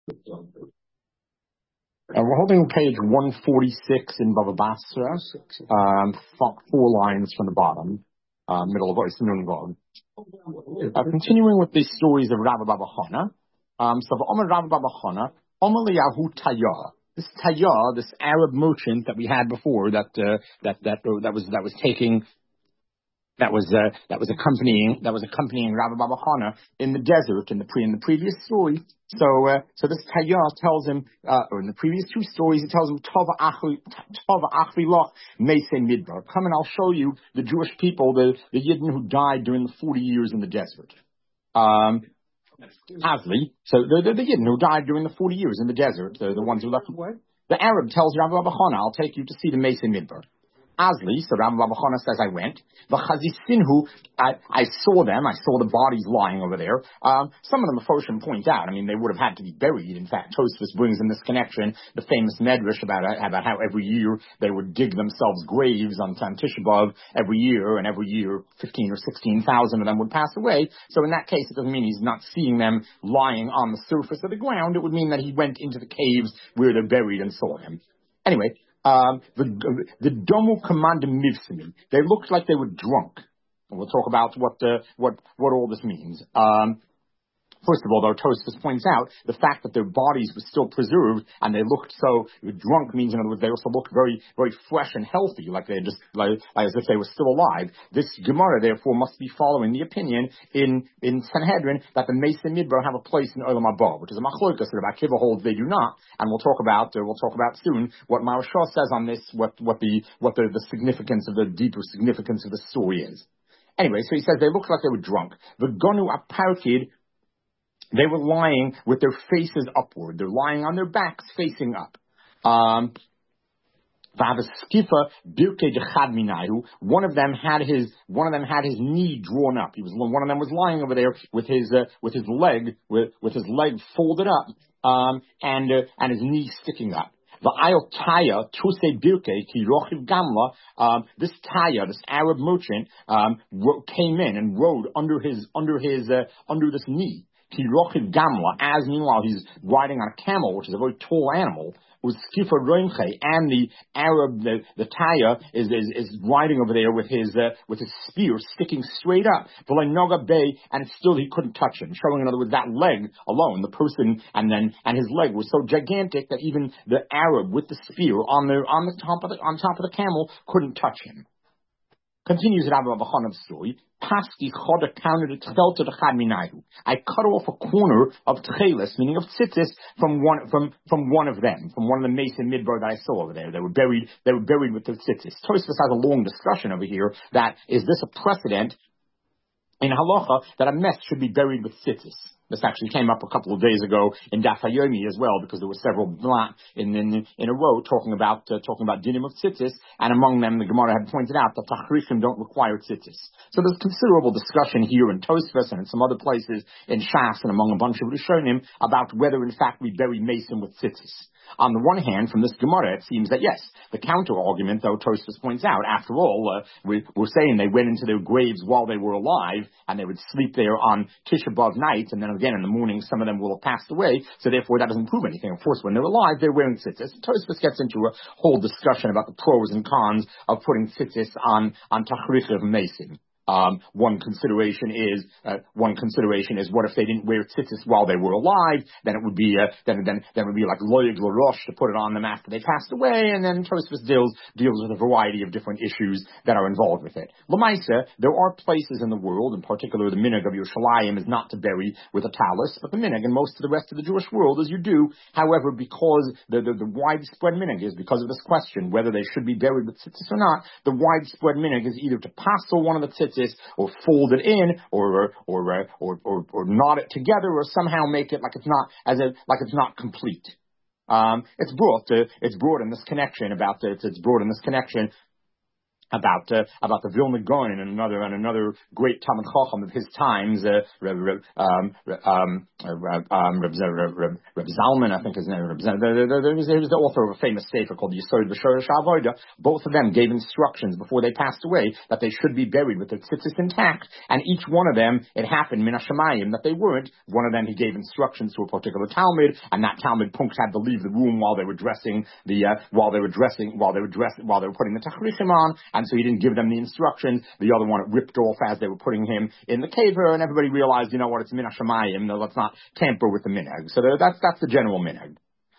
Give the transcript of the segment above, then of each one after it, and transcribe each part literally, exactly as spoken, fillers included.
Uh, we're holding page one forty-six in Baba Basra, um, four lines from the bottom, uh, middle of Ois Nun Vog. Uh, continuing with the stories of Rabbi Baba Chana. Um, so, Omer Rabbi Baba Chana, Omer Liyahu Tayah. This Tayah, this Arab merchant that we had before, that uh, that that uh, that was that was taking. That was uh, that was accompanying that was accompanying Rabbi Baba Chana in the desert in the pre in the previous story. So uh, so this Tayah tells him, uh, or in the previous two stories, he tells him Tova Achri Tova Achri Loch Meisei Midbar. Come and I'll show you the Jewish people, the the Yidden who died during the forty years in the desert. Um, Asli, so the the, the Yidden who died during the forty years in the desert, the, the ones who left. The Arab tells Rabbi Baba Chana, I'll take you to see the Meisei Midbar. Asli, so Rabbi Baba Chana says, I went. V'chazisinhu, I, I saw them. I saw the bodies lying over there. Um, some of them, Mephoshim point out, I mean, they would have had to be buried. In fact, Tosfos brings in this connection the famous medrash about about how every year they would dig themselves graves on Tisha B'Av every year, and every year fifteen or sixteen thousand of them would pass away. So in that case, it doesn't mean he's not seeing them lying on the surface of the ground. It would mean that he went into the caves where they're buried and saw them. Anyway. Um, the the Domu Commander Mivsimi, they looked like they were drunk. And we'll talk about what uh, what what all this means. Um, First of all, though, Tosfos points out the fact that their bodies were still preserved and they looked so drunk means, in other words, they also looked very, very fresh and healthy, like they just, like, as if they were still alive. This Gemara, therefore, must be following the opinion in, in Sanhedrin that the Meisei Midbar have a place in Olam Haba, which is a machlokas that Rabbi Akiva holds they do not. And we'll talk about, uh, we'll talk about soon what Maharsha says on this, what, what the, what the, the significance of the deeper significance of the story is. Anyway, so he says they looked like they were drunk. The Gonu Aparkid, they were lying with their faces upward. They're lying on their backs facing up. Um, one of them had his one of them had his knee drawn up. He was one of them was lying over there with his uh, with his leg with with his leg folded up um, and uh, and his knee sticking up. The Ayot Taya, Tuse Birke, Ki Rochiv Gamla, um, this Taya, this Arab merchant, um, ro- came in and rode under his under his uh, under this knee. Kirochiv Gamla, as meanwhile he's riding on a camel, which is a very tall animal, with Skifa Roimche, and the Arab, the, the Taya, is, is, is riding over there with his, uh, with his spear sticking straight up. V'leinoga Bay, and still he couldn't touch him, showing in other words that leg alone, the person, and then, and his leg was so gigantic that even the Arab with the spear on the, on the top of the, on top of the camel couldn't touch him. Continues Rabbi Baba Chana's story. I cut off a corner of tchelis, meaning of tzitzis, from one from from one of them, from one of the Meisei Midbar that I saw over there. They were buried. They were buried with the tzitzis. Tosfos has a long discussion over here. That is this a precedent in halacha that a mess should be buried with tzitzis? This actually came up a couple of days ago in Daf Hayomi as well, because there were several blah in in, in a row talking about uh, talking about dinim of tzitzis, and among them the Gemara had pointed out that tachrishim don't require tzitzis. So there's considerable discussion here in Tosfos and in some other places in Shas and among a bunch of Rishonim about whether in fact we bury mason with tzitzis. On the one hand, from this Gemara, it seems that yes, the counter argument, though, Tosfos points out, after all, uh, we, we're saying they went into their graves while they were alive, and they would sleep there on Tisha B'Av nights, and then again in the morning, some of them will have passed away, so therefore that doesn't prove anything. Of course, when they're alive, they're wearing tzitzis. Tosfos gets into a whole discussion about the pros and cons of putting tzitzis on, on Tachrich of Mason. Um, one consideration is uh, one consideration is what if they didn't wear tzitzis while they were alive? Then it would be uh, then then then it would be like loyeg l'rosh to put it on them after they passed away. And then Tosfos deals deals with a variety of different issues that are involved with it. L'maisa, there are places in the world, in particular the minhag of Yerushalayim is not to bury with a talus, but the minhag in most of the rest of the Jewish world is you do. However, because the the, the widespread minhag is because of this question whether they should be buried with tzitzis or not, the widespread minhag is either to passel one of the tzitzis or fold it in, or or or or or knot it together, or somehow make it like it's not as a like it's not complete. Um, it's brought to, it's brought in this connection about the, it's, it's brought in this connection about uh, about the Vilna Gaon and another and another great Talmid Chacham of his times, uh, Reb, Reb, um, um, Reb, um, Reb, Reb, Reb, Reb Zalman, I think his name. Reb, there, there, there was, he was the author of a famous sefer called Yesod V'Shorosh Avoda. Both of them gave instructions before they passed away that they should be buried with their tzitzis intact, and each one of them, it happened min hashamayim that they weren't. One of them he gave instructions to a particular Talmud, and that Talmud punkt had to leave the room while they were dressing the uh, while they were dressing while they were dressing while they were putting the tachrichim on. And so he didn't give them the instructions. The other one it ripped off as they were putting him in the caver, and everybody realized, you know what, it's min hashamayim. No, let's not tamper with the minhag. So that's that's the general minhag.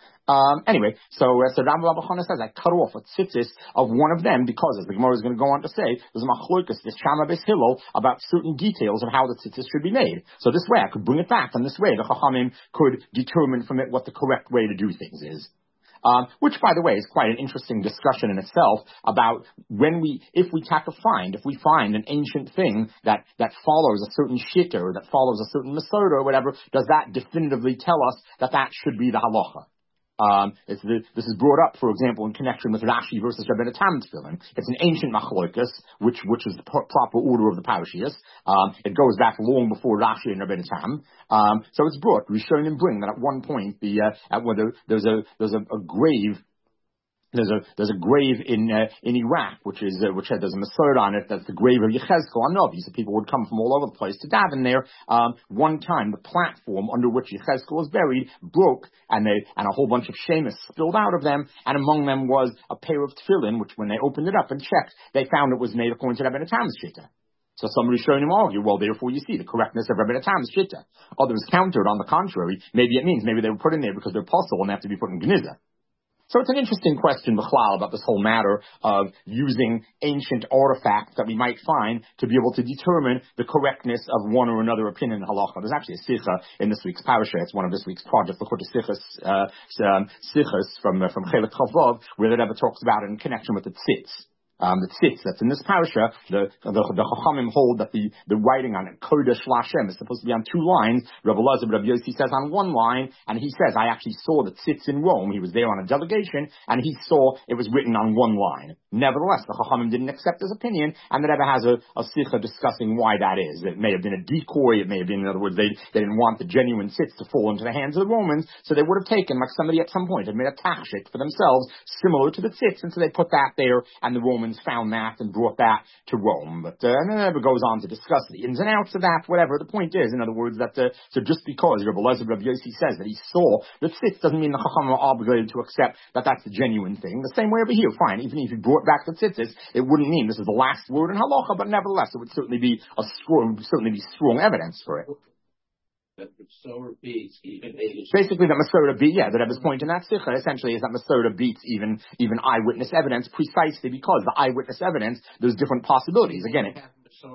Um, anyway, so uh, so Rambam Baba Chana says I cut off a tzitzis of one of them because, as the Gemara is going to go on to say, there's a machlokas, this Shama Beis Hillel, about certain details of how the tzitzis should be made. So this way I could bring it back, and this way the Chachamim could determine from it what the correct way to do things is. Um, which, by the way, is quite an interesting discussion in itself about when we, if we have to find, if we find an ancient thing that, that follows a certain shitta or that follows a certain masorah or whatever, does that definitively tell us that that should be the halacha? Um, it's the, this is brought up, for example, in connection with Rashi versus Rabbeinu Tam tefillin. It's an ancient machlokas, which which is the pro- proper order of the parashiyos. Um, it goes back long before Rashi and Rabbeinu Tam. Um, so it's brought. Rishonim bring that at one point the uh, at whether there's a there's a, a grave. There's a there's a grave in uh, in Iraq, which is uh, which has there's a masorah on it. That's the grave of Yechezkel Hanavi. So people would come from all over the place to daven there. Um, one time, the platform under which Yechezkel was buried broke, and they and a whole bunch of shemus spilled out of them. And among them was a pair of tefillin, which when they opened it up and checked, they found it was made according to Rabbeinu Tam's shitta. So somebody showing him argue, well, therefore you see the correctness of Rabbeinu Tam's shitta. Others countered on the contrary. Maybe it means maybe they were put in there because they're possible and they have to be put in gniza. So it's an interesting question, B'chlal, about this whole matter of using ancient artifacts that we might find to be able to determine the correctness of one or another opinion in halacha. There's actually a sicha in this week's parasha. It's one of this week's projects, the Sichas, uh, um, sichas from uh, from Chelik Chavav, where the Rebbe talks about it in connection with the tzitz. Um, the tzitz that's in this parasha, the the, the Chachamim hold that the, the writing on it, Kodesh Lashem, is supposed to be on two lines. Rabbi Elazar, Rabbi Yossi says on one line, and he says, I actually saw the tzitz in Rome. He was there on a delegation, and he saw it was written on one line. Nevertheless, the Chachamim didn't accept his opinion, and the Rebbe has a, a sikha discussing why that is. It may have been a decoy. It may have been, in other words, they, they didn't want the genuine tzitz to fall into the hands of the Romans, so they would have taken, like somebody at some point had made a tachshit for themselves, similar to the tzitz, and so they put that there, and the Romans found that and brought that to Rome. But uh, and then it goes on to discuss the ins and outs of that, whatever. The point is, in other words, that uh, so just because Rabbi Elazar, Rabbi Yossi says that he saw the tzitz doesn't mean the Chacham are obligated to accept that that's the genuine thing. The same way over here, fine. Even if he brought back the tzitzis, it wouldn't mean this is the last word in halacha, but nevertheless, it would certainly be a strong, certainly be strong evidence for it. That Masorah beats even basically that Masorah beats, yeah, the Rebbe's point in that sikha essentially is that Masorah beats even even eyewitness evidence precisely because the eyewitness evidence, there's different possibilities. Again, it,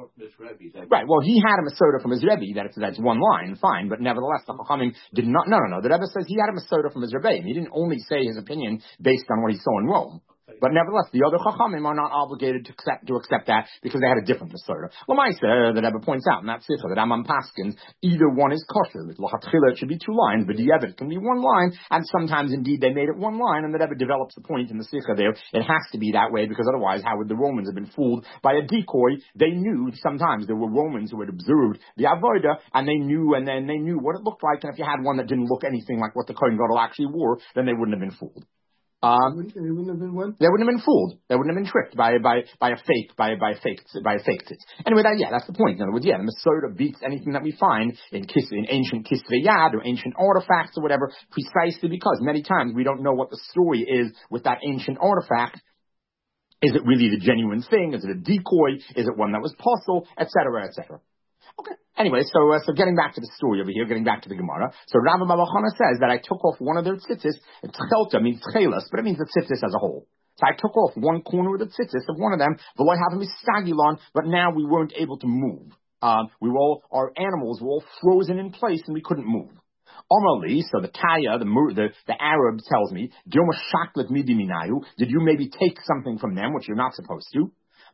right, well, he had a Masorah from his Rebbe, that it's, that's one line, fine, but nevertheless, the Chachamim did not, no, no, no, the Rebbe says he had a Masorah from his Rebbe, he didn't only say his opinion based on what he saw in Rome. But nevertheless, the other Chachamim are not obligated to accept to accept that because they had a different Masorah. Lamaisa, the Rebbe points out in that sikha that Amam Paskins, either one is kosher. With Lachatchila, it should be two lines, but Di'evet can be one line, and sometimes indeed they made it one line, and the Rebbe develops the point in the sikha there. It has to be that way because otherwise, how would the Romans have been fooled by a decoy? They knew sometimes there were Romans who had observed the Avodah, and they knew, and then they knew what it looked like, and if you had one that didn't look anything like what the Kohen Gadol actually wore, then they wouldn't have been fooled. Um, they wouldn't have been what? They wouldn't have been fooled. They wouldn't have been tricked by by by a fake by by a fake by a fake tit. Anyway, that, yeah, that's the point. In other words, yeah, the Masorah beats anything that we find in kis, in ancient Kisvei Yad or ancient artifacts or whatever, precisely because many times we don't know what the story is with that ancient artifact. Is it really the genuine thing? Is it a decoy? Is it one that was possible? Et cetera, et cetera. Okay. Anyway, so uh, so getting back to the story over here, getting back to the Gemara. So Rabbi Baba Chana says that I took off one of their tzitzis. Tchelta means tchelas, but it means the tzitzis as a whole. So I took off one corner of the tzitzis of one of them. V'lo having stagilon, but now we weren't able to move. Um, we were all our animals were all frozen in place and we couldn't move. Omali, so the Taya, the the, the Arab tells me, did you maybe take something from them, which you're not supposed to?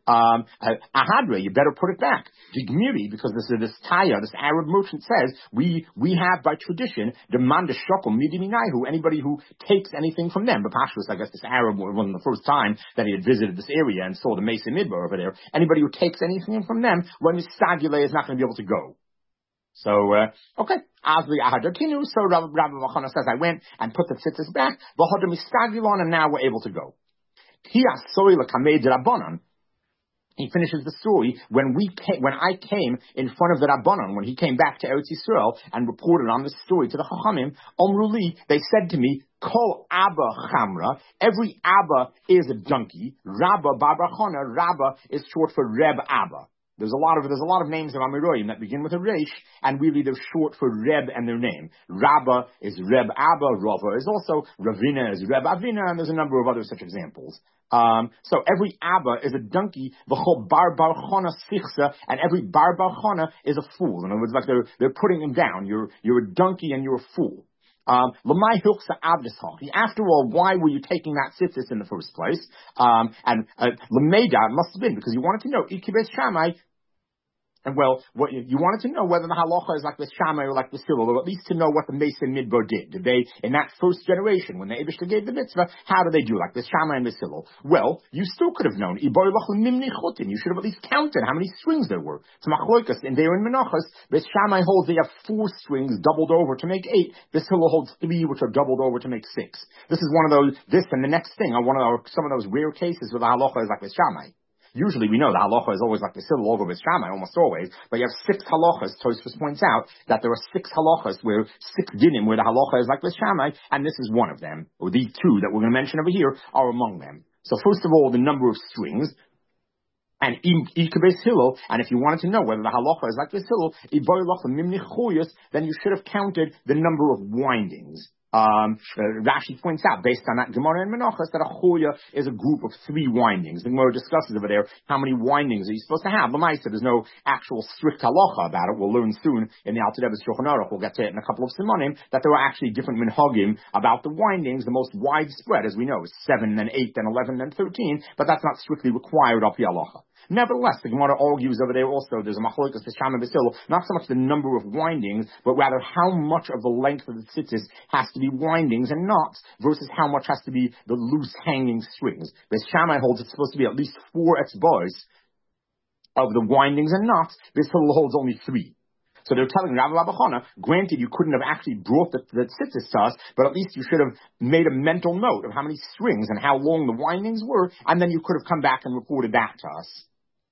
Um, Ahadra, you better put it back. Digmiri, because this is this Taya, this Arab merchant says, we we have by tradition, demand a shokel midininahu, anybody who takes anything from them. But Pashtus, I guess this Arab wasn't the first time that he had visited this area and saw the Mesa Midbar over there. Anybody who takes anything from them, when the Stagile is not going to be able to go. So, uh, okay. Azli Ahadratinu, so Rabbi Machana says, I went and put the tzitzis back, V'hodam Istagilon, and now we're able to go. Hiasoi l'kamei d'Rabbanan. He finishes the story when we came, when I came in front of the Rabbanon, when he came back to Eretz Yisrael and reported on this story to the Chachamim, Omruli, they said to me, Kol Abba Chamra, every Abba is a donkey. Rabba Babrachona, Rabba is short for Reb Abba. There's a lot of there's a lot of names of Amiroyim that begin with a resh, and really they're short for Reb and their name. Rabba is Reb Abba, Rava is also, Ravina is Reb Avina, and there's a number of other such examples. Um, so every Abba is a donkey, v'chol bar bar chana sichsa, and every bar bar chana is a fool. In other words, like they're they're putting him down. You're you're a donkey and you're a fool. Um, after all, why were you taking that tzitzis in the first place? Um, and uh, Lameda must have been because you wanted to know Ikibes Shammai. And well, what you, you wanted to know whether the halacha is like the Shammai or like the Hillel, or at least to know what the Mesa Midbar did. Did they, in that first generation, when the Eibishter gave the mitzvah, how did they do like the Shammai and the Hillel? Well, you still could have known. You should have at least counted how many strings there were. It's machloikas, and there in Menachos, the Shammai holds they have four strings doubled over to make eight. This Hillel holds three, which are doubled over to make six. This is one of those. This and the next thing are one of our, some of those rare cases where the halacha is like the Shammai. Usually we know the halacha is always like the Hillel over with Shammai, almost always, but you have six halachas. Tosfos points out that there are six halachas where, six dinim where the halacha is like the Shammai, and this is one of them, or these two that we're going to mention over here are among them. So first of all, the number of strings, and Ikabes Hillel, and if you wanted to know whether the halacha is like this Hillel, then you should have counted the number of windings. Um, uh, Rashi points out, based on that Gemara and Menachos, that a choya is a group of three windings. The Gemara discusses over there how many windings are you supposed to have. L'maisa, there's no actual strict halacha about it. We'll learn soon in the Alter Rebbe's Shulchan Aruch. We'll get to it in a couple of simonim that there are actually different minhagim about the windings. The most widespread, as we know, is seven, then eight, then eleven, then thirteen, but that's not strictly required of the halacha. Nevertheless, the Gemara argues over there also, there's a machlokas v'sham and v'sil, not so much the number of windings, but rather how much of the length of the tzitzis has to be windings and knots versus how much has to be the loose hanging strings. V'shamai holds it's supposed to be at least four etzbos of the windings and knots. This holds only three. So they're telling Rabbi Labachana, granted you couldn't have actually brought the, the tzitzis to us, but at least you should have made a mental note of how many strings and how long the windings were, and then you could have come back and reported that to us.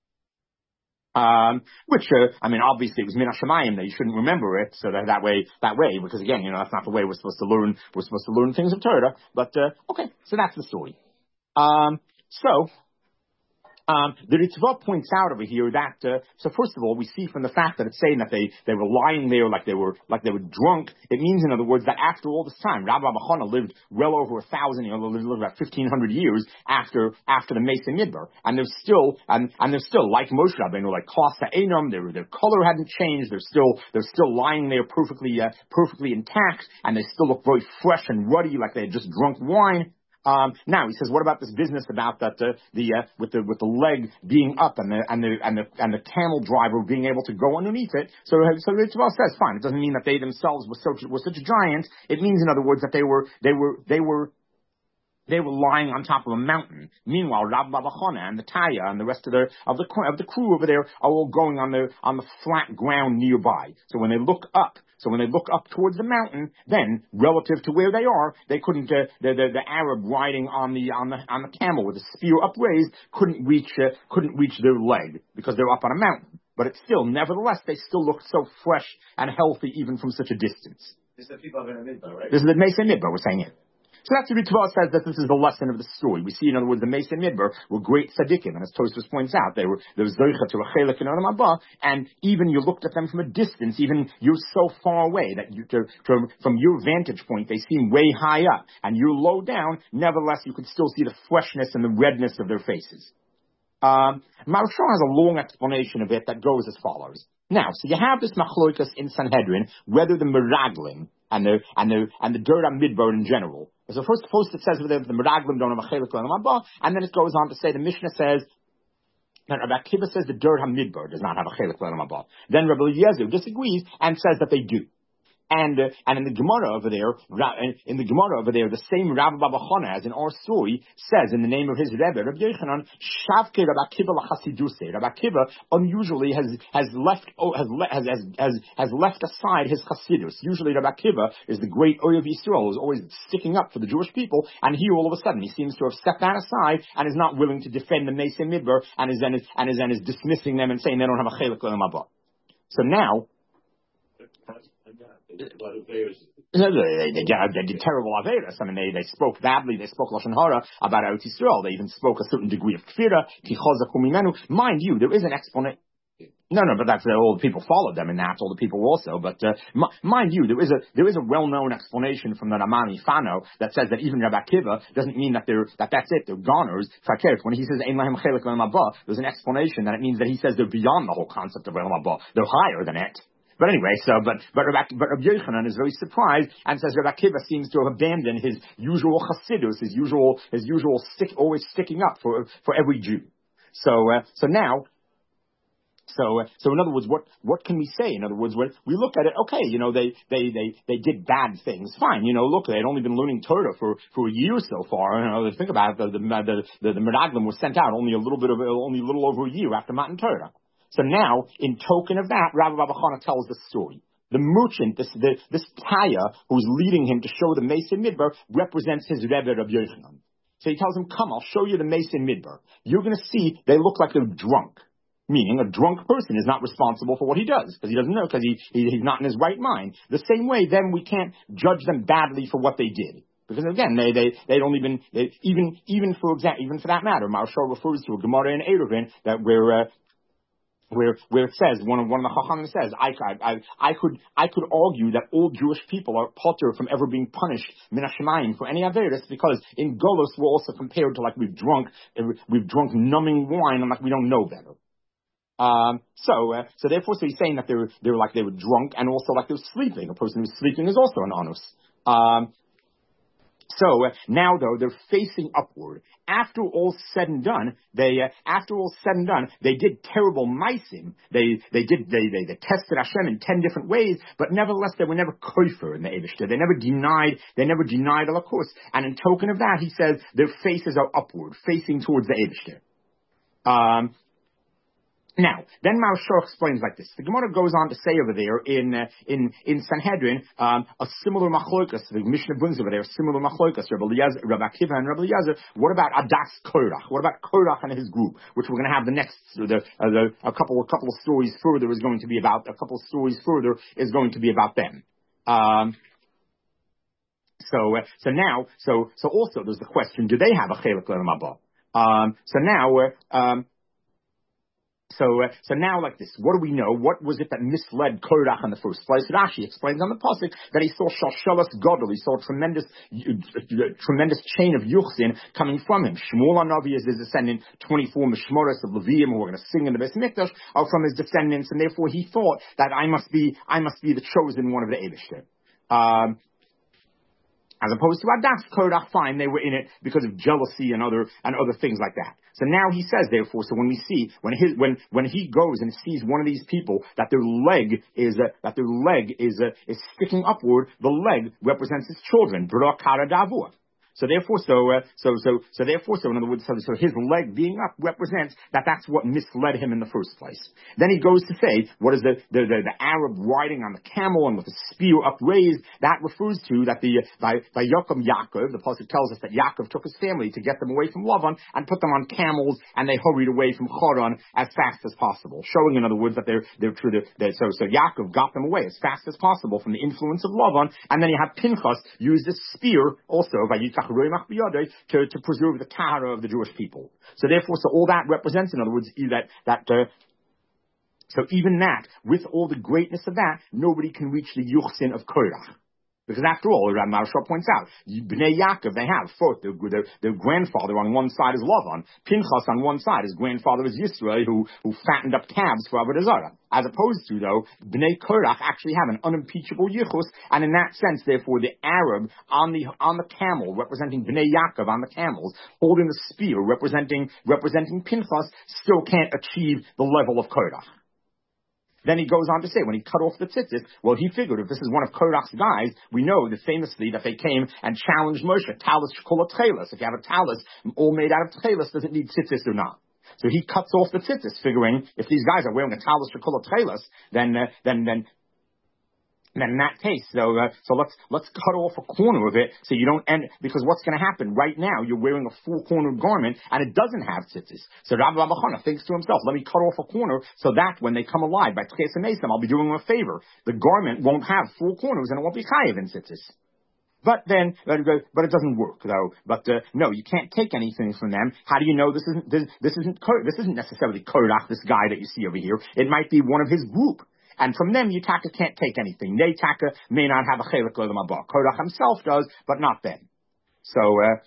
Um, which, uh, I mean, obviously it was Min HaShamayim that you shouldn't remember it, so that, that way, that way, because again, you know, that's not the way we're supposed to learn, we're supposed to learn things of Torah, but, uh, okay, so that's the story. Um, so, Um, the Ritva points out over here that, uh, so first of all, we see from the fact that it's saying that they, they were lying there like they were, like they were drunk, it means, in other words, that after all this time, Rabbi Machana lived well over a thousand, you know, lived about fifteen hundred years after, after the Mesa Midbar, and they're still, and, and they're still, like Moshe Rabbeinu, like Klasa Einam, their, their color hadn't changed, they're still, they're still lying there perfectly, uh, perfectly intact, and they still look very fresh and ruddy, like they had just drunk wine. Um, now he says, what about this business about that uh, the uh, with the with the leg being up and the and the and the and the camel driver being able to go underneath it? So so the Ritva says, fine. It doesn't mean that they themselves were such were such giants. It means, in other words, that they were they were they were. They were lying on top of a mountain. Meanwhile, Rabbi Babachana and the Taya and the rest of the of the of the crew over there are all going on the on the flat ground nearby. So when they look up, so when they look up towards the mountain, then relative to where they are, they couldn't. Uh, the, the the Arab riding on the on the on the camel with a spear upraised couldn't reach uh, couldn't reach their leg because they're up on a mountain. But it's still, nevertheless, they still look so fresh and healthy even from such a distance. This is the people of the Midbar, right? This is the Mesa Midbar. We're saying it. So that's the Ritva says that this is the lesson of the story. We see, in other words, the Mesa Midbar were great tzaddikim, and as Tosfos points out, they were there was zoicha to a chelik in Olam Haba, and even you looked at them from a distance, even you're so far away that you, to, to, from your vantage point, they seem way high up, and you're low down. Nevertheless, you could still see the freshness and the redness of their faces. Um, Maharsha has a long explanation of it that goes as follows. Now, so you have this machloikas in Sanhedrin, whether the meraglim and the and the and the Dura Midbar in general. So first, first it says that the meraglim don't have a chelik on Haba, and then it goes on to say the Mishnah says Then Rabbi Akiva says the Dur HaMidbar does not have a chelik l'olam haba. Then Rabbi Eliezer disagrees and says that they do. And uh, and in the Gemara over there, in the Gemara over there, the same Rabbi Baba Chana, as in our story, says in the name of his Rebbe, Rabbi Yochanan, Shavke Rabbi Akiva l'chasiduse. Rabbi Akiva unusually has has left oh, has, has has has has left aside his chasidus. Usually Rabbi Akiva is the great Oyev Yisrael, who's always sticking up for the Jewish people, and here all of a sudden he seems to have stepped that aside and is not willing to defend the Meisei Midbar, and is then is, and is then is dismissing them and saying they don't have a chelik l'olam haba. So now. They, they, they did terrible averas. I mean, they, they spoke badly. They spoke lashon hara about Eretz Yisrael. They even spoke a certain degree of kfira. Mind you, there is an explanation. No, no, but that's uh, all the people followed them, and that's all the people also. But uh, m- mind you, there is a there is a well-known explanation from the Ramani Fano that says that even Rabbi Akiva doesn't mean that they're that that's it. They're goners. When he says Ein lahem chelik l'olam haba, there's an explanation that it means that he says they're beyond the whole concept of Olam haba. They're higher than it. But anyway, so, but, but Rabbi, but Rabbi Yochanan is very surprised and says Rabbi Akiva seems to have abandoned his usual chassidus, his usual, his usual stick, always sticking up for, for every Jew. So, uh, so now, so, uh, so in other words, what, what can we say? In other words, when we look at it, okay, you know, they, they, they, they did bad things. Fine. You know, look, they had only been learning Torah for, for a year so far. You know, think about it, the, the, the, the, the Meraglim was sent out only a little bit of, only a little over a year after Matan Torah. So now, in token of that, Rabbi Baba Chana tells the story. The merchant, this the, this Taya, who's leading him to show the Meisei Midbar, represents his Rebbe Rabbi Yochanan. So he tells him, come, I'll show you the Meisei Midbar. You're going to see they look like they're drunk. Meaning a drunk person is not responsible for what he does, because he doesn't know, because he, he, he's not in his right mind. The same way, then, we can't judge them badly for what they did. Because again, they, they, they'd only been, they, even, even for example, even for that matter, Marshal refers to a Gemara in Eruvin that where, uh, Where, where it says, one of, one of the Chachamim says, I, I, I could, I could argue that all Jewish people are potter from ever being punished, min hashemayim, for any averis, because in Golos we're also compared to like we've drunk, we've drunk numbing wine, and like we don't know better. Um, so, uh, so therefore, so he's saying that they were, they were like they were drunk, and also like they were sleeping. A person who's sleeping is also an onus. Um, So uh, now, though, they're facing upward. After all said and done, they uh, after all said and done, they did terrible meisim. They they did they, they they tested Hashem in ten different ways, but nevertheless they were never kofer in the Eibishter. They never denied they never denied Allah course. And in token of that, he says their faces are upward, facing towards the Eibishter. Um. Now, then Maharshal explains like this. The Gemara goes on to say over there in uh, in in Sanhedrin um, a similar machlokas. The Mishnah brings over there a similar machlokas. Rabbi Eliezer, Rabbi Akiva, and Rabbi Eliezer. What about Adas Korach? What about Korach and his group, which we're going to have the next the, uh, the a couple a couple of stories further is going to be about a couple of stories further is going to be about them. Um, so uh, so now so so also there's the question: do they have a chelik l'olam haba? Um, so now. Uh, um, So, uh, so now like this, what do we know? What was it that misled Korach in the first place? Rashi explains on the pasuk that he saw Shalshelas Gadol, he saw a tremendous, uh, tremendous chain of Yuchsin coming from him. Shmuel Hanavi is his descendant, twenty-four Mishmoros of Leviim who are going to sing in the Beis Mikdash are from his descendants, and therefore he thought that I must be, I must be the chosen one of the Eibishter. Um, As opposed to Adas Korach, fine, they were in it because of jealousy and other and other things like that. So now he says, therefore, so when we see when his when when he goes and sees one of these people that their leg is uh, that their leg is uh, is sticking upward, the leg represents his children. Bra Kara Davua. So therefore, so uh, so so so therefore, so in other words, so, so his leg being up represents that that's what misled him in the first place. Then he goes to say, what is the the, the, the Arab riding on the camel and with the spear upraised? That refers to that the by by Yaakov Yaakov, the pasuk tells us that Yaakov took his family to get them away from Lavan and put them on camels, and they hurried away from Haran as fast as possible, showing in other words that they're they're true. They're, so so Yaakov got them away as fast as possible from the influence of Lavan, and then you have Pinchas use this spear also by Yitzchak To, to preserve the tahara of the Jewish people. So therefore, so all that represents, in other words, that, that, uh, so even that, with all the greatness of that, nobody can reach the Yuchsin of Korach. Because after all, Rav Maharshal points out, Bnei Yaakov, they have both their, their, their grandfather on one side is Lavan, Pinchas on one side, his grandfather is Yisrael, who, who fattened up calves for Avodah Zarah. As opposed to, though, Bnei Korach actually have an unimpeachable yichus, and in that sense, therefore, the Arab on the on the camel, representing Bnei Yaakov on the camels, holding the spear, representing representing Pinchas, still can't achieve the level of Korach. Then he goes on to say, when he cut off the tzitzis, well, he figured if this is one of Korach's guys, we know that famously that they came and challenged Moshe, talis shkol tchelis. If you have a talis all made out of tchelis, does it need tzitzis or not? So he cuts off the tzitzis, figuring if these guys are wearing a talis shekol tchelis, then uh, then then then in that case, so uh, so let's let's cut off a corner of it so you don't end, because what's going to happen right now? You're wearing a full cornered garment and it doesn't have tzitzis. So Rabbi Bachana thinks to himself, let me cut off a corner so that when they come alive by Tches and Nesam, I'll be doing them a favor. The garment won't have full corners and it won't be chayiv in tzitzis. But then, but it doesn't work though. But uh, no, you can't take anything from them. How do you know this isn't this, this isn't this isn't necessarily Korach, this guy that you see over here? It might be one of his group. And from them, Yitaka can't take anything. Neitaka may not have a chelik l'olam haba. Korach himself does, but not them. So, uh,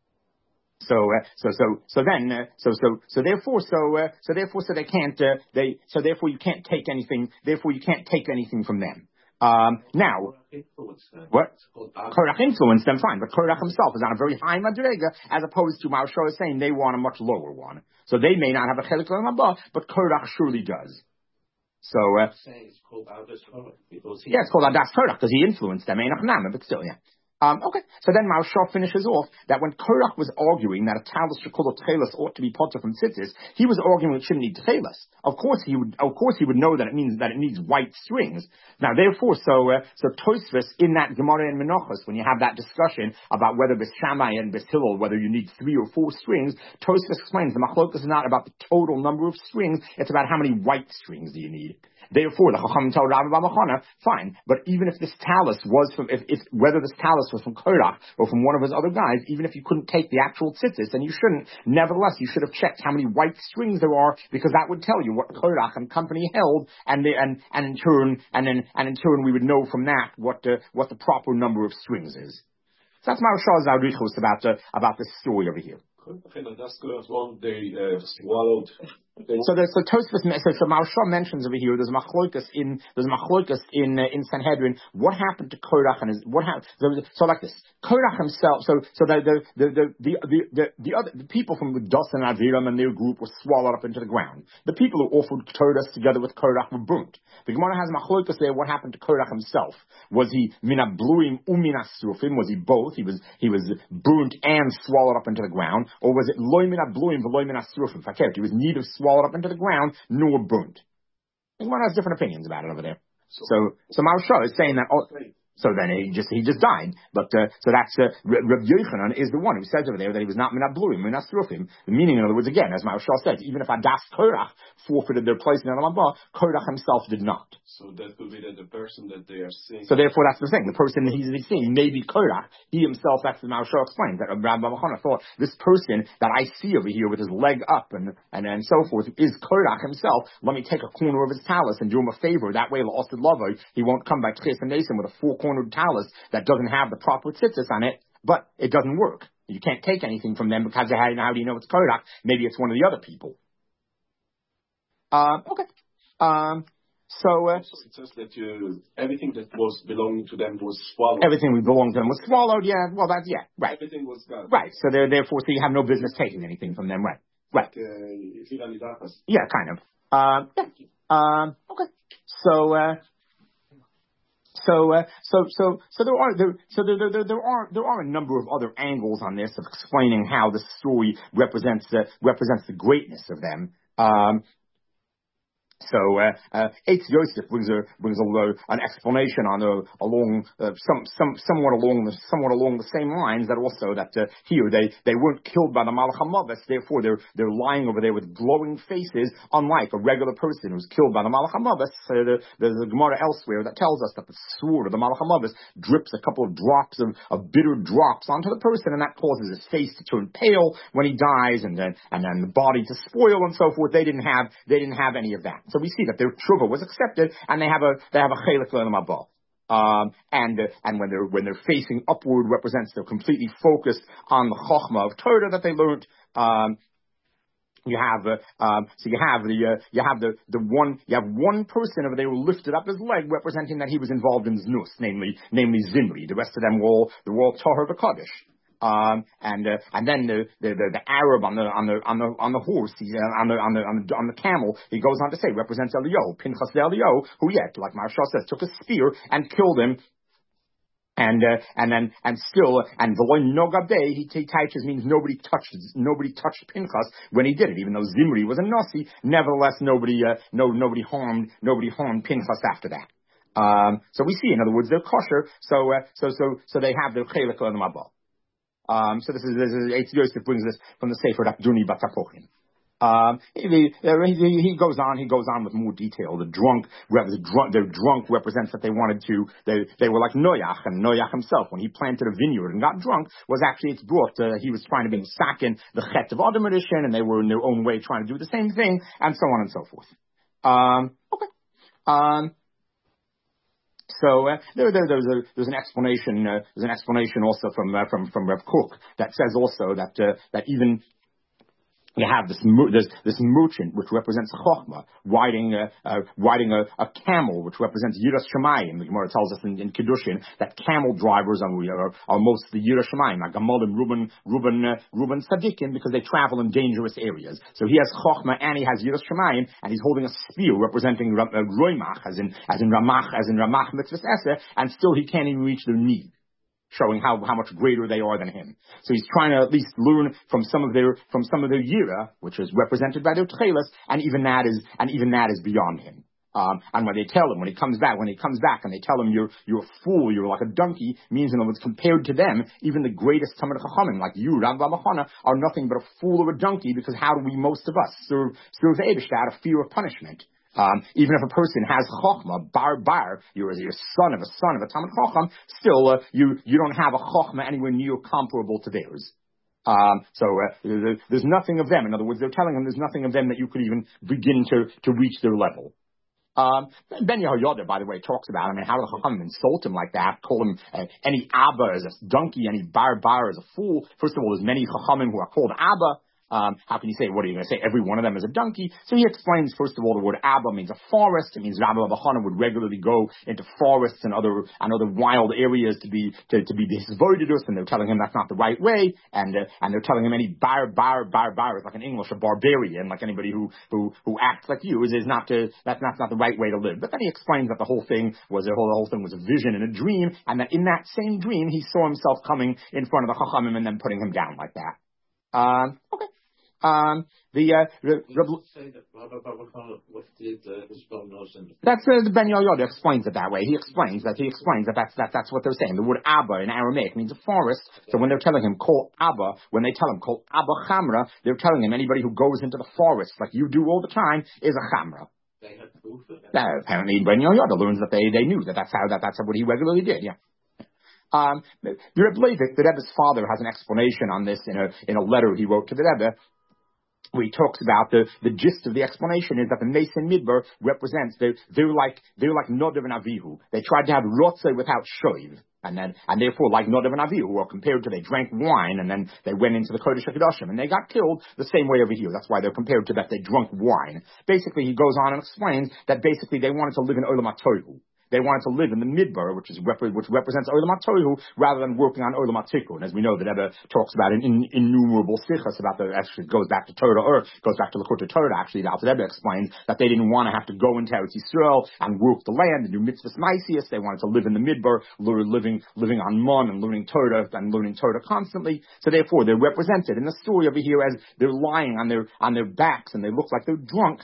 so, uh, so, so, so then, uh, so, so, so therefore, so, uh, so therefore, so they can't, uh, they, so therefore you can't take anything. Therefore, you can't take anything from them. Um, now, what? Korach influenced them, fine, but Korach himself is on a very high madrega, as opposed to Maharshal is saying they want a much lower one. So they may not have a chelik l'olam haba, but Korach surely does. So, uh, it's called because yeah, it's called Adas Korach because he influenced them, but still, yeah. Um, okay, so then Maharshal finishes off that when Korach was arguing that a talis shekol tchelis ought to be potter from tzitzis, he was arguing it shouldn't need tchelis. Of course, he would. Of course, he would know that it means that it needs white strings. Now, therefore, so uh, so Tosfos in that Gemara in Menachos, when you have that discussion about whether Bes Shammai and Bes Hillel, whether you need three or four strings, Tosfos explains the machlokas is not about the total number of strings; it's about how many white strings do you need. Therefore, the Chacham tell Rabbi Bamachana, fine, but even if this talis was from, if, if whether this talis was from Korach or from one of his other guys, even if you couldn't take the actual tzitzis, then you shouldn't. Nevertheless, you should have checked how many white strings there are, because that would tell you what Korach and company held, and the, and and in turn, and then and in turn, we would know from that what uh, what the proper number of strings is. So that's Maharshal's Arichos about uh, about this story over here. One they uh, swallowed. So there's so Tosfos, so, so Maharshal mentions over here. There's machlokas in there's machlokas in uh, in Sanhedrin. What happened to Korach and his what happened? So, so like this, Korach himself. So so the the the the the the, the, the other the people from Dasan and Aviram and their group were swallowed up into the ground. The people who offered Torahs together with Korach were burnt. The Gemara has machlokas there. What happened to Korach himself? Was he mina bluim umina surfim? Was he both? He was he was burnt and swallowed up into the ground, or was it loy mina bluim v'loy mina surfim? He was neither swallowed up into the ground nor burnt. The Gemara has different opinions about it over there. So so, so Maharshal is saying that. Oh, So then he just he just died. But uh, so that's uh, Reb Yochanan is the one who says over there that he was not minabluim, minasrufim. The meaning, in other words, again, as Maharshal says, even if Adas Korach forfeited their place in the Lamba, Korach himself did not. So that could be that the person that they are seeing. So therefore, that's the thing. The person that he's seeing may be Korach. He himself, that's what Maharshal explains, that Rabbi Bamachana thought this person that I see over here with his leg up and and and so forth is Korach himself. Let me take a corner of his talus and do him a favor. That way, L'Osid Lavo, he won't come by Tches and Nason with a full cornered talus that doesn't have the proper tzitzis on it, but it doesn't work. You can't take anything from them because how, how do you know it's Korach? Maybe it's one of the other people. Um, okay. Um, so, uh, it says that you, everything that was belonging to them was swallowed. Everything that belonged to them was swallowed, yeah. Well, that's, yeah, right. Everything was gone. Right. So they're, therefore, so you have no business taking anything from them, right? Right. Uh, yeah, kind of. Um, yeah. Um, okay. So, uh, So, uh, so, so, so there are there, so there, there, there are there are a number of other angles on this of explaining how the story represents the represents the greatness of them. Um, So, uh, uh, Eitz Yosef brings a, brings a, an explanation on a, along, uh, some, some, somewhat along the, somewhat along the same lines that also that, uh, here they, they weren't killed by the Malach HaMavis, therefore they're, they're lying over there with glowing faces, unlike a regular person who's killed by the Malach HaMavis. Uh, the, there's a Gemara elsewhere that tells us that the sword of the Malach HaMavis drips a couple of drops of, of bitter drops onto the person, and that causes his face to turn pale when he dies, and then, and then the body to spoil and so forth. They didn't have, they didn't have any of that. So we see that their tshuva was accepted, and they have a they have a chelik l'olam haba. Um, and, uh, and when they're, when they're facing upward represents they're completely focused on the chokhmah of Torah that they learned. Um, You have, uh, um, so you have the, uh, you have the, the one, you have one person over there who lifted up his leg representing that he was involved in znus, namely, namely Zimri. The rest of them were all, they were all Tahor B'Kodesh. Um, and, uh, and then the, the, the, the Arab on the, on the, on the, on the horse, he, uh, on the, on the, on the, on the camel, he goes on to say, represents Eliyahu, Pinchas the Eliyahu, who yet, like Maharsha says, took a spear and killed him. And, uh, and then, and still, and the one Nogabe, he teaches means nobody touched, nobody touched Pinchas when he did it, even though Zimri was a Nasi, nevertheless, nobody, uh, no, nobody harmed, nobody harmed Pinchas after that. Um, so we see, in other words, they're kosher, so, uh, so, so, so they have their chelik on the mabal. Um, so this is, this is, Eitz Yosef brings this from the Sefer Rapduni Batapochin. Um, he, he, he goes on, he goes on with more detail. The drunk, the drunk, their drunk represents that they wanted to, they, they were like Noach, and Noach himself, when he planted a vineyard and got drunk, was actually, it's brought, uh, he was trying to be sakin the Chet of Adam edition, and they were in their own way trying to do the same thing, and so on and so forth. Um, okay. Um, So uh, there, there, there's, a, there's an explanation. Uh, there's an explanation also from uh, from from Rev Kook that says also that uh, that even you have this this, this merchant which represents Chochmah riding uh, uh, riding a, a camel which represents Yiras Shamayim. The Gemara tells us in, in Kiddushin that camel drivers are, are, are mostly Yiras Shamayim, like Gamolim, Ruben, Ruben, uh, Ruben Tzadikim, because they travel in dangerous areas. So he has Chochmah and he has Yiras Shamayim, and he's holding a spear representing uh, Roimach, as in as in Ramach, as in Ramach Mitzvahs Eseh, and still he can't even reach their knee, showing how, how much greater they are than him. So he's trying to at least learn from some of their, from some of their yira, which is represented by their tchelas, and even that is, and even that is beyond him. Um, and when they tell him, when he comes back, when he comes back and they tell him you're, you're a fool, you're like a donkey, means in other words, compared to them, even the greatest Talmid Chachamim, like you, Rav Machana, are nothing but a fool or a donkey, because how do we, most of us, serve, serve Eibush out of fear of punishment? Um, even if a person has chokhmah, bar bar, you're, you're a son of a son of a Talmid Chacham, still, uh, you, you don't have a chokhmah anywhere near comparable to theirs. Um, so, uh, there, there's nothing of them. In other words, they're telling him there's nothing of them that you could even begin to, to reach their level. Um, Ben Yehoyada, by the way, talks about, I mean, how do the Chachamim insult him like that, call him, uh, any Abba as a donkey, any bar bar as a fool. First of all, there's many Chachamim who are called Abba. Um, how can you say, what are you going to say? Every one of them is a donkey. So he explains, first of all, the word Abba means a forest. It means Rabbi Bachana would regularly go into forests and other, and other wild areas to be, to, to be disvoidedus, and they're telling him that's not the right way. And, uh, and they're telling him any bar, bar, bar, bar is like in English, a barbarian, like anybody who, who, who acts like you is, is not to, that's not, not the right way to live. But then he explains that the whole thing was, the whole, the whole thing was a vision and a dream, and that in that same dream, he saw himself coming in front of the Chachamim and then putting him down like that. Um, okay. Um, the, uh, re, re, say that Rabbi Babakhan, what did uh, his in that's, uh, the Ben Yehoyada explains it that way. He explains that, he explains that that's, that, that's what they're saying. The word Abba in Aramaic means a forest. So when they're telling him, call Abba, when they tell him, call Abba Chamra, they're telling him anybody who goes into the forest like you do all the time is a Chamra. They had proof of that. Uh, apparently Ben Yehoyada learns that they, they knew that that's how, that that's what he regularly did, yeah. Um, the Rebbe Leivik, the Rebbe's father, has an explanation on this in a, in a letter he wrote to the Rebbe, where he talks about the, the gist of the explanation is that the Mason Midbar represents, they're, they're like, they're like Nodav and Avihu. They tried to have Rotzeh without Shoiv. And then, and therefore, like Nodav and Avihu, who are compared to, they drank wine and then they went into the Kodesh HaKadoshim and they got killed the same way over here. That's why they're compared to that they drunk wine. Basically, he goes on and explains that basically they wanted to live in Olam HaTohu. They wanted to live in the Midbar, which is rep- which represents Olam HaTohu, rather than working on Olam HaTikun. As we know, the Rebbe talks about in, in innumerable sichas about the, actually goes back to Torah, or goes back to L'Kutei Torah, actually, the Alter Rebbe explains that they didn't want to have to go into Eretz Yisrael and work the land and do mitzvahs maisius. They wanted to live in the Midbar, living, living on Mon and learning Torah and learning Torah constantly. So therefore, they're represented in the story over here as they're lying on their, on their backs and they look like they're drunk.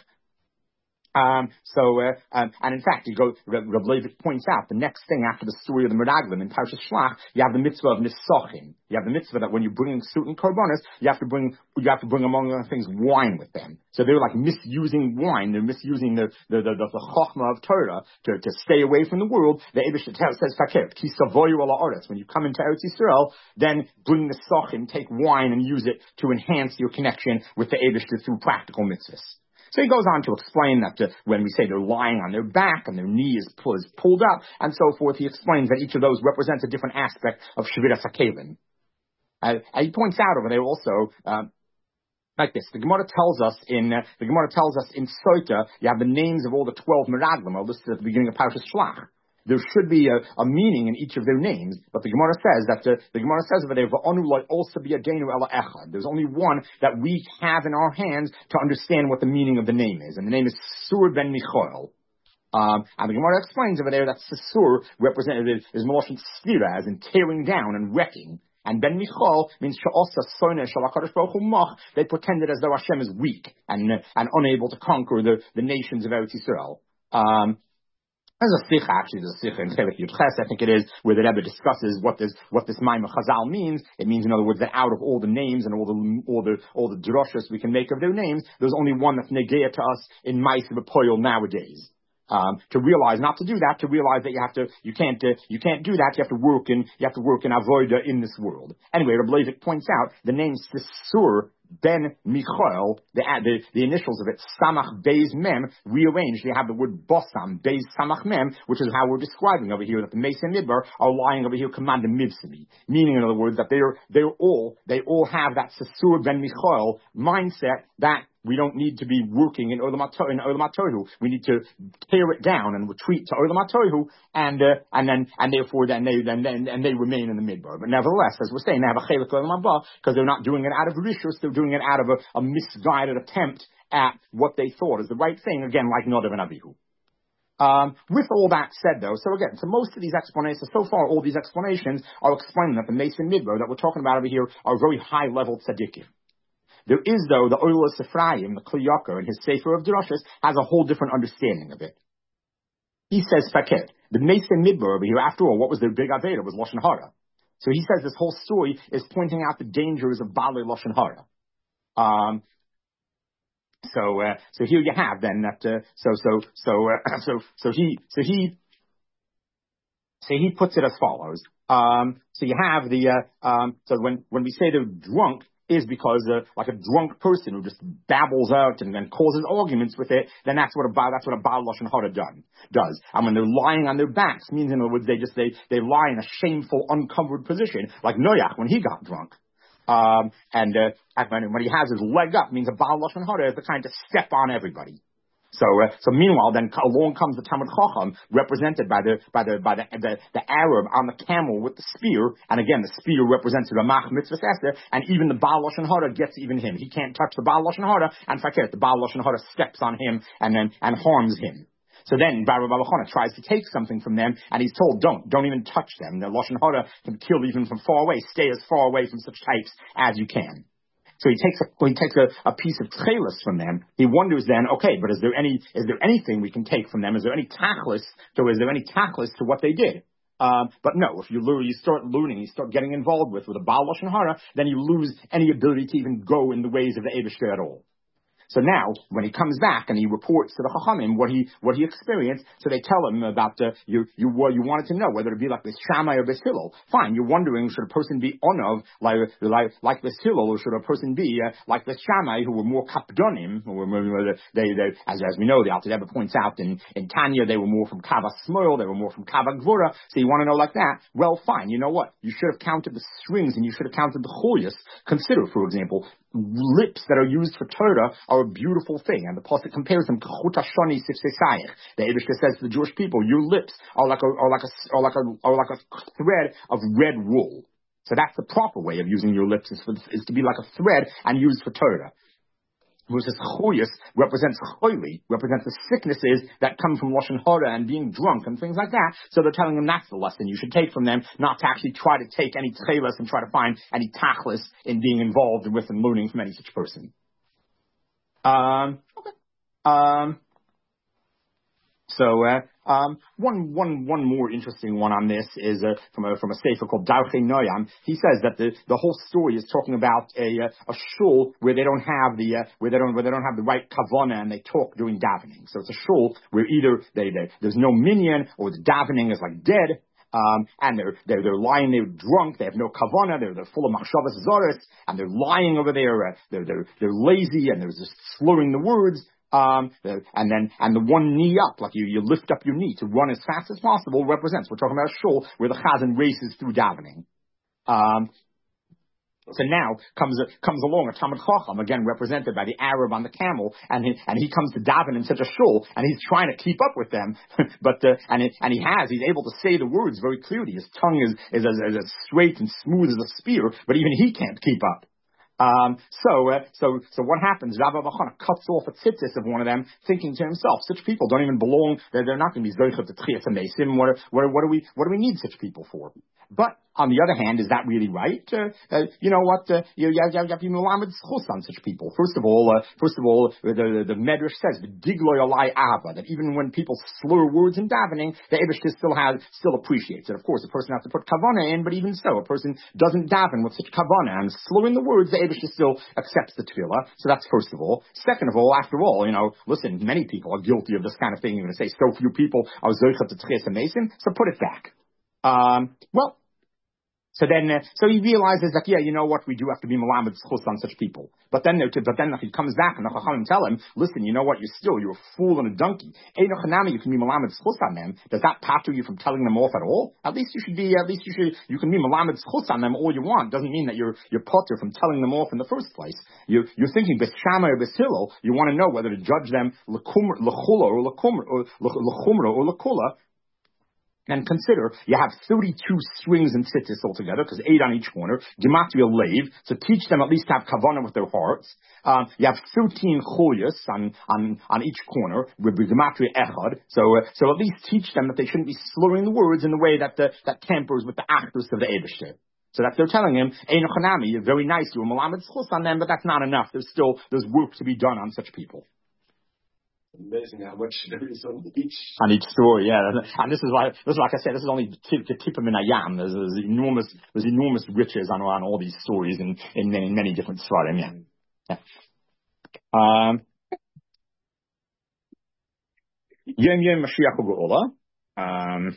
Um, so, uh, um, and in fact, you go, Reb Leivik points out, the next thing after the story of the Meraglim in Parshas Shlach, you have the mitzvah of Nisachim. You have the mitzvah that when you're bringing certain korbanos, you have to bring, you have to bring among other things wine with them. So they're like misusing wine, they're misusing the, the, the, the, the chokhmah of Torah to, to stay away from the world. The Eibush says, Fakir, ki savoyu ala oretz. When you come into Eretz Yisrael, then bring the Nisachim, take wine and use it to enhance your connection with the Eibush through practical mitzvahs. So he goes on to explain that uh, when we say they're lying on their back and their knee is, pull, is pulled up and so forth, he explains that each of those represents a different aspect of Shviras HaKelim. Uh, and he points out over there also, uh, like this, the Gemara tells us in, uh, the Gemara tells us in Sota, you have the names of all the twelve Meraglim, are listed at the beginning of Parashas Shlach. There should be a, a meaning in each of their names, but the Gemara says that uh, the Gemara says over there, "V'onu lo also be adenu ela echad." There's only one that we have in our hands to understand what the meaning of the name is, and the name is Sur ben Michoel. Um, and the Gemara explains over there that Sisur represented is Moshe Stira, as in tearing down and wrecking. And Ben Michal means she'osa sona shalakadosh baruch hu mach. They pretended as though Hashem is weak and uh, and unable to conquer the, the nations of Eretz Yisrael. Um, There's a sikha, actually, there's a sikha in Chelik Yud Ches, I think it is, where the Rebbe discusses what this what this Maimon Chazal means. It means, in other words, that out of all the names and all the all the all the drushes we can make of their names, there's only one that's negea to us in Ma'aseh B'Poyel nowadays. Um, to realize not to do that, to realize that you have to, you can't, uh, you can't do that. You have to work in, you have to work in avoda in this world. Anyway, Rabbi Leivik points out the name Sisur ben Michael, the, the the initials of it, Samach Beis Mem, rearranged. They have the word Bosam Beis Samach Mem, which is how we're describing over here that the Mesa Midbar are lying over here, command Mivsimi, meaning, in other words, that they're they're all they all have that Sisur ben Michael mindset that we don't need to be working in Olam HaTohu. We need to tear it down and retreat to Olam HaTohu, and uh, and then and therefore then they then, then and they remain in the midbar. But nevertheless, as we're saying, they have a chelik Olam Haba because they're not doing it out of rishus. They're doing it out of a, a misguided attempt at what they thought is the right thing. Again, like Nadav and Abihu. Um, with all that said, though, so again, so most of these explanations, so far, all these explanations are explaining that the Mason Midbar that we're talking about over here are very high-level tzaddikim. There is, though, the Oilos Ephraim, the Kli Yakar, in his Sefer of Drushes, has a whole different understanding of it. He says, Fakir, the Mason Midbar over here, after all, what was their big Aveda? It was Lashon Hara. So he says this whole story is pointing out the dangers of Baalei Lashon Hara. Um, so, uh, so here you have then that, uh, so, so, so, uh, so, so he, so he, so he puts it as follows. Um, so you have the, uh, um, so when, when we say they're drunk, is because uh, like a drunk person who just babbles out and then causes arguments with it, then that's what a that's what a Baal Lashon Hara done does. And when they're lying on their backs, means in other words they just they they lie in a shameful, uncovered position, like Noach when he got drunk. Um, and uh, when, when he has his leg up, means a Baal Lashon Hara is the kind to step on everybody. So, uh, so meanwhile, then along comes the Talmud Chacham, represented by the by the by the, the the Arab on the camel with the spear, and again the spear represents the Ramach Mitzvah Esther, and even the Baal Lashon Hara gets even him. He can't touch the Baal Lashon Hara, and fakir, the Baal Lashon Hara steps on him and then and harms him. So then Bar Rabbi Chana tries to take something from them, and he's told, don't, don't even touch them. The Lashon Hara can kill even from far away. Stay as far away from such types as you can. So he takes a, he takes a, a piece of tchelis from them. He wonders then, okay, but is there any, is there anything we can take from them? Is there any tachlis? So is there any tachlis to what they did? Um, but no, if you learn, you start learning, you start getting involved with, with a Baal Lashon Hara, then you lose any ability to even go in the ways of the Eibishter at all. So now, when he comes back and he reports to the Chachamim what he what he experienced, so they tell him about uh, you you well, you wanted to know whether it be like this Shammai or Beis Hillel. Fine, you're wondering should a person be onav like like like Beis Hillel, or should a person be uh, like the Shammai who were more kapdonim, who were more, they they as as we know the Alter Rebbe points out in in Tanya they were more from Kava Smoil, they were more from Kava Gvura. So you want to know like that? Well, fine. You know what? You should have counted the strings and you should have counted the chulias. Consider, for example, lips that are used for Torah are a beautiful thing, and the pasuk compares them to chut hashoni sifsesayich. The Eibishter says to the Jewish people, your lips are like a are like a are like a are like a thread of red wool. So that's the proper way of using your lips is, for, is to be like a thread and used for Torah. Versus choyus represents choyli, represents the sicknesses that come from Lashon Hara and being drunk and things like that. So they're telling them that's the lesson you should take from them, not to actually try to take any tchelas and try to find any tachlis in being involved with and learning from any such person. Um, okay. Um, so, uh, um, one, one, one more interesting one on this is, uh, from a, from a sefer called Darchei Noyam. He says that the, the whole story is talking about a, uh, a shul where they don't have the, uh, where they don't, where they don't have the right kavana and they talk during davening. So it's a shul where either they, they there's no minyan or the davening is like dead. Um, and they're, they're, they're lying, they're drunk, they have no kavana, they're, they're full of machshavas zoris, and they're lying over there, uh, they're, they're, they're lazy, and they're just slurring the words. Um, and then, and the one knee up, like you, you lift up your knee to run as fast as possible, represents, we're talking about a shul where the chazan races through davening. Um, so now comes a, comes along a Talmid Chacham, again represented by the Arab on the camel, and he, and he comes to daven in such a shul, and he's trying to keep up with them, but uh, and it, and he has, he's able to say the words very clearly. His tongue is is as, as, as straight and smooth as a spear, but even he can't keep up. Um, so, uh, so, so what happens? Rabbi Bachana cuts off a tzitzis of one of them, thinking to himself, such people don't even belong, they're, they're not going to be zoichet to tchias hamesim. What, what, what do we, what do we need such people for? But, on the other hand, is that really right? Uh, uh, you know what, uh, you, you, you, you have to be melamed schus on such people. First of all, uh, first of all, the, the, the Medrash says, diglo yalai ava, that even when people slur words in davening, the Eibishter still has, still appreciates it. Of course, a person has to put kavana in, but even so, a person doesn't daven with such kavana, and slurring the words, the Eibishter still accepts the tefillah. So that's first of all. Second of all, after all, you know, listen, many people are guilty of this kind of thing. You're going to say, so few people are zoichet to tchias hamesim, so put it back. Um, well, So then, uh, so he realizes that, yeah, you know what, we do have to be melamed schus on such people. But then, but then he comes back and the Chachamim tell him, listen, you know what, you're still, you're a fool and a donkey. Eino chanami, you can be melamed schus on them. Does that pater you from telling them off at all? At least you should be, at least you should, you can be melamed schus on them all you want. Doesn't mean that you're, you're potter from telling them off in the first place. You, you're thinking bes shama or bes hillel, you want to know whether to judge them l'chula or l'chumra or l'kula. And consider, you have thirty-two strings in tzitzis altogether, because eight on each corner, gematria leiv, so teach them at least to have kavanah with their hearts. Um, you have thirteen cholyas on, on, on each corner, with gematria echad, so, uh, so at least teach them that they shouldn't be slurring the words in the way that, the, that tampers with the actors of the Eibishter. So that they're telling him, Eino chanami, very nice, you're melamed schus on them, but that's not enough. There's still, there's work to be done on such people. Amazing how much there is on each on each story, yeah. And this is why, this is like I said, this is only tip of minayam. There's, there's enormous, there's enormous riches on, on all these stories in, in many, many different svarim. Yeah. yeah. Um. Yom Yom Mashiach U'Geula. Um.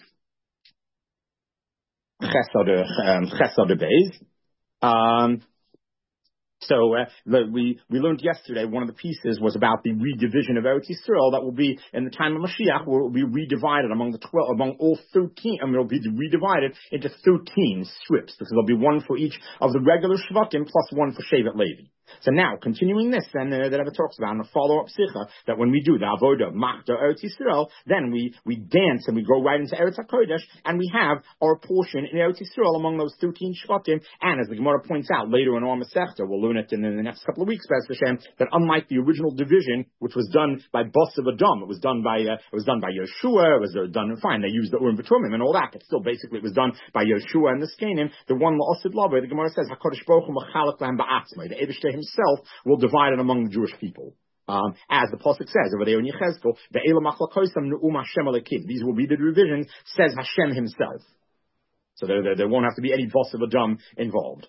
Chesed Chesed Beis. Um. So uh, the, we we learned yesterday one of the pieces was about the redivision of Eretz Yisrael that will be in the time of Mashiach, where it will be redivided among the twelve, among all thirteen, and it will be redivided into thirteen strips, because there'll be one for each of the regular Shvatim plus one for Shevet Levi. So now, continuing this, then uh, that Rebbe talks about in a follow-up sicha, that when we do the avodah machda Eretz Yisrael, then we we dance and we go right into Eretz HaKodesh, and we have our portion in Eretz Yisrael among those thirteen Shvatim. And as the Gemara points out later in our Masechta, we'll learn it in the next couple of weeks, B'ez Hashem, that unlike the original division, which was done by Bas of Adam, it was done by uh, it was done by Yeshua, it was uh, done fine. They used the Urim V'Tumim and all that, but still, basically, it was done by Yeshua and the Skenim. The one La'asid Laver, the Gemara says, Hakadosh Baruch Hu Mechalek Lahem Ba'atzmai. The Eibishter himself will divide it among the Jewish people. Um, as the pasuk says over there in Yechezkel, these will be the divisions, says Hashem himself. So there, there, there won't have to be any Bas of Adam involved.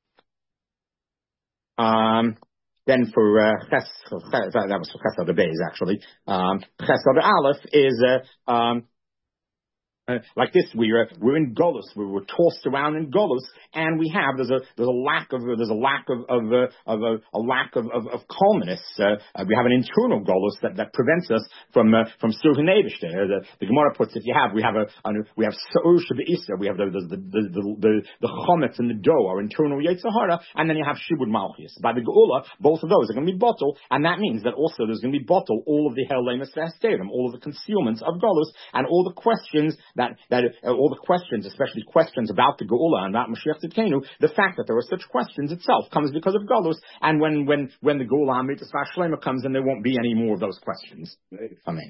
Um, then for uh, Ches, that was for Chesed Beis actually. Um, Chesed Aleph is uh, um, Uh, like this, we're uh, we're in Golus, we're, we're tossed around in Golus, and we have there's a there's a lack of there's a lack of of uh, of uh, a lack of of, of calmness. Uh, uh, we have an internal Golus that, that prevents us from uh, from serving the Eibishter. Uh, the, the Gemara puts, if you have we have a, a we have Sa'ur Shabbat, we have the the the the the, the chometz and the dough, our internal Yetzer Hara, and then you have Shibud Malchus. By the Geula, both of those are going to be bottled, and that means that also there's going to be bottled all of the Helemus V'Hesterim, all of the concealments of Golus, and all the questions that that uh, all the questions, especially questions about the Geula and about Mashiach Tzidkenu, the fact that there are such questions itself comes because of Golus, and when when when the Geula Amitis Vashlema comes, then there won't be any more of those questions. Amen.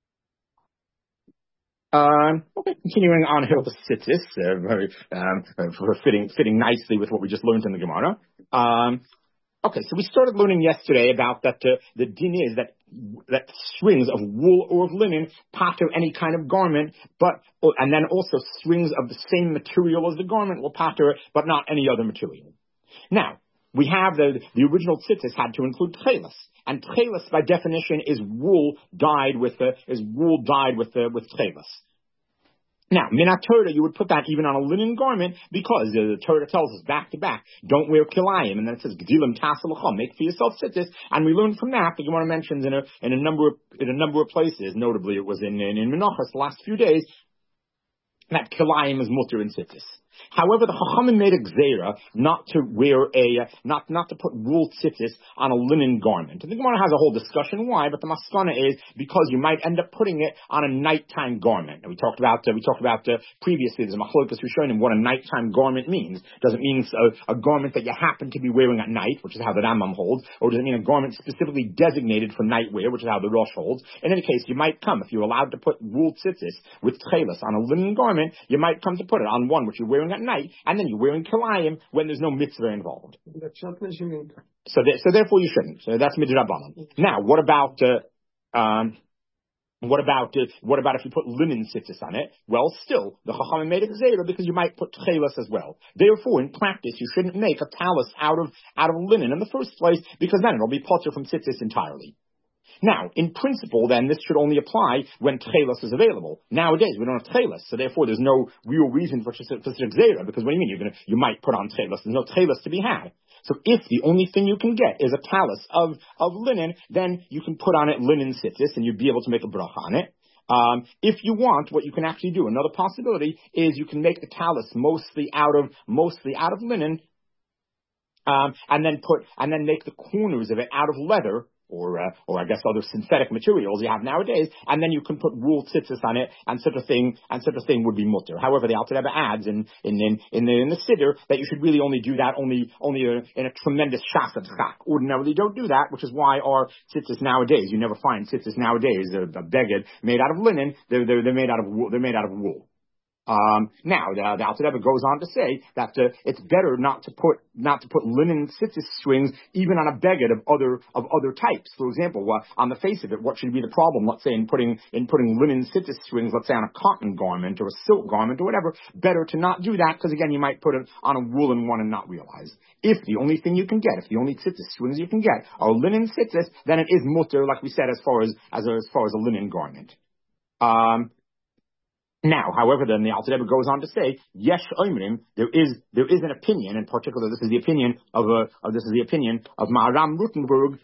Um, okay, continuing on here with the Sittis, uh, very um, uh, fitting fitting nicely with what we just learned in the Gemara. Um, Okay, so we started learning yesterday about that uh, the din is that that strings of wool or of linen pater any kind of garment, but and then also strings of the same material as the garment will pater, but not any other material. Now we have the the original tzitzis had to include tchelas, and tchelas by definition is wool dyed with uh, is wool dyed with uh, with tchelas. Now, minat Torah, you would put that even on a linen garment because the, the Torah tells us back to back, don't wear kilayim, and then it says gdilim tasalacham, make for yourself tzitzis, and we learn from that. The Gemara mentions in a in a number of in a number of places, notably it was in in, in Menachos the last few days, that kilayim is mutter in tzitzis. However, the Chachamim made a gzeira not to wear a, not, not to put wool tzitzis on a linen garment. And the Gemara has a whole discussion why, but the maskana is because you might end up putting it on a nighttime garment. And we talked about, uh, we talked about uh, previously, there's a machlokas rishonim what a nighttime garment means. Does it mean a, a garment that you happen to be wearing at night, which is how the Rambam holds, or does it mean a garment specifically designated for night wear, which is how the Rosh holds? In any case, you might come, if you're allowed to put wool tzitzis with tchelis on a linen garment, you might come to put it on one which you're wearing at night, and then you're wearing kilayim when there's no mitzvah involved. So, th- so therefore you shouldn't. So that's midrabanan. Now, what about uh, um, what about uh, what about if you put linen tzitzis on it? Well, still the chachamim made it zera because you might put tchelas as well. Therefore, in practice, you shouldn't make a talus out of out of linen in the first place because then it'll be potter from tzitzis entirely. Now, in principle, then, this should only apply when tchelas is available. Nowadays, we don't have tchelas, so therefore there's no real reason for such a gzeira, because what do you mean? You're gonna, you might put on tchelas. There's no tchelas to be had. So if the only thing you can get is a talus of, of linen, then you can put on it linen tzitzis, and you'd be able to make a bracha on it. Um, if you want, what you can actually do, another possibility, is you can make the talus mostly out of, mostly out of linen, um, and then put, and then make the corners of it out of leather, or, uh, or I guess other synthetic materials you have nowadays, and then you can put wool tzitzis on it, and such a thing, and such a thing would be mutter. However, the Alter Rebbe adds in, in, in, in the, in the Siddur that you should really only do that only, only a, in a tremendous shasad chak. Ordinarily don't do that, which is why our tzitzis nowadays, you never find tzitzis nowadays, a, a beged made out of linen, they're, they're, they're made out of wool, they're made out of wool. Um, now, the, the Alter Rebbe goes on to say that uh, it's better not to put not to put linen tzitzis strings even on a beged of other of other types. For example, uh, on the face of it, what should be the problem? Let's say in putting in putting linen tzitzis strings, let's say on a cotton garment or a silk garment or whatever. Better to not do that because again, you might put it on a woolen one and not realize. If the only thing you can get, if the only tzitzis strings you can get are linen tzitzis, then it is mutter, like we said, as far as as as far as a linen garment. Um. Now, however, then the Alter Rebbe goes on to say, Yesh Oimrim, there is there is an opinion, in particular, this is the opinion of uh, of this is the opinion of Maharam Rutenberg,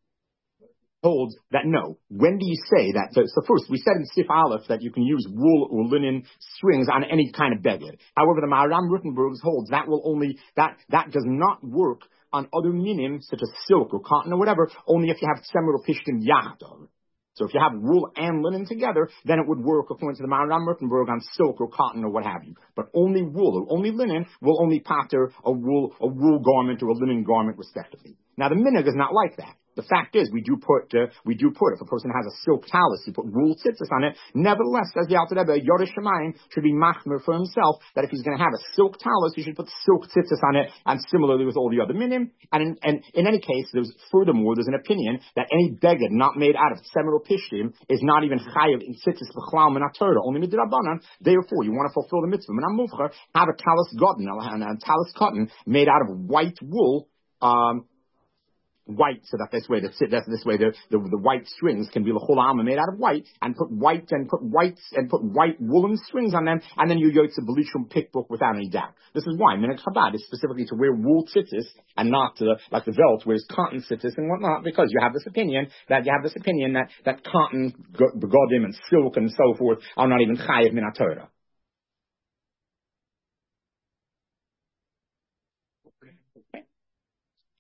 holds that no. When do you say that? So, so first, we said in Sif Aleph that you can use wool or linen strings on any kind of beged. However, the Maharam Rutenberg holds that will only that that does not work on other minim such as silk or cotton or whatever, only if you have tzemer or pishtim yachdav. So if you have wool and linen together, then it would work according to the Maharam Rutenberg on silk or cotton or what have you. But only wool or only linen will only pater a wool a wool garment or a linen garment respectively. Now the minhag is not like that. The fact is, we do put, uh, we do put, if a person has a silk talus, you put wool tzitzis on it. Nevertheless, as the Alter Rebbe, Yoresh Shamayim should be machmer for himself that if he's going to have a silk talus, he should put silk tzitzis on it, and similarly with all the other minim. And in, and in any case, there's furthermore, there's an opinion that any beged not made out of tzemer or pishtim is not even chayav in tzitzis b'chlal min haTorah, only midrabanan. Therefore, you want to fulfill the mitzvah. Min hamuvchar, have a talus godin, a talus cotton made out of white wool. Um, White, so that this way, the that's this way, the, the the white strings can be l'chol alma made out of white, and put white and put whites and put white woolen strings on them, and then you yotze belishum pickbook without any doubt. This is why minhag Chabad is specifically to wear wool tzitzis and not to, like the Velt wears cotton tzitzis and whatnot, because you have this opinion that you have this opinion that that cotton begodim and silk and so forth are not even chayiv min haTorah.